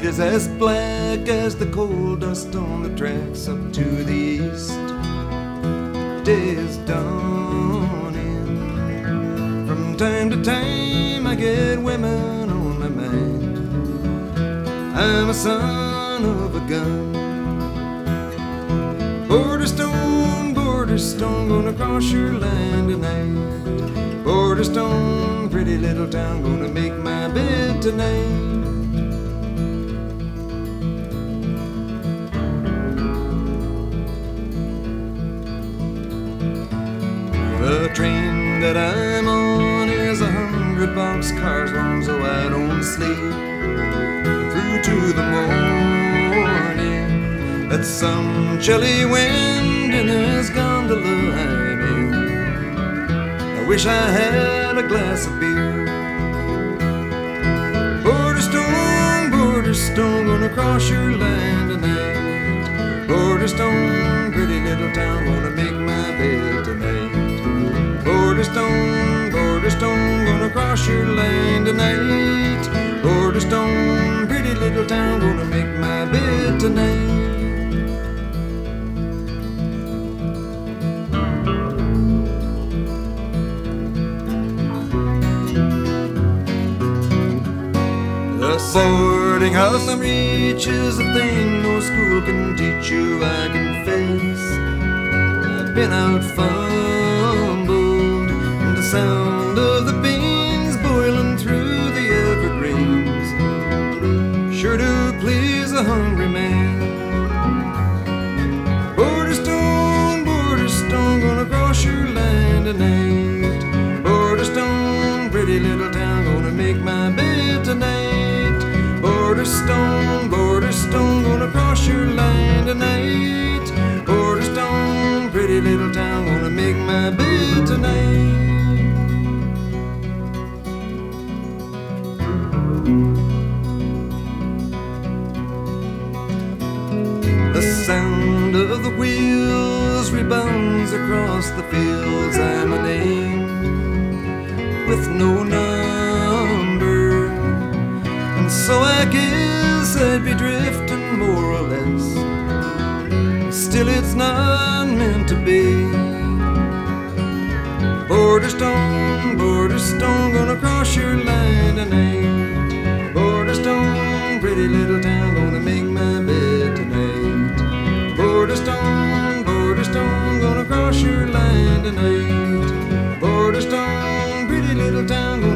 is as black as the coal dust on the tracks up to the east. Day is dawning. From time to time I get women on my mind. I'm a son of a gun. Border stone, gonna cross your line tonight. Border stone, pretty little town, gonna make my bed tonight. The train that I'm on is 100 boxcars long, so I don't sleep through to the morning. That's some chilly wind in his gondola I'm in. I wish I had a glass of beer. Border stone, gonna cross your line tonight. Border stone, pretty little town, gonna make my bed tonight. Border stone, gonna cross your line tonight. Border stone, pretty little town, gonna make my bed tonight. The boarding house reaches a thing no school can teach you, I confess. I've been out fumbled, and the sound of the beans boiling through the evergreens sure do please a hungry man. Border stone, gonna cross your line tonight. Border stone, pretty little town, gonna make my bed tonight. Border stone, gonna cross your line tonight. Border stone, pretty little town, gonna make my bed tonight. The sound of the wheels rebounds across the fields. I'm a name with no number, and so I guess I'd be drifting more or less. Still it's not meant to be. Border stone, gonna cross your line tonight. Border stone, pretty little town, gonna make my bed tonight. Border stone, gonna cross your line tonight. Border stone, pretty little town,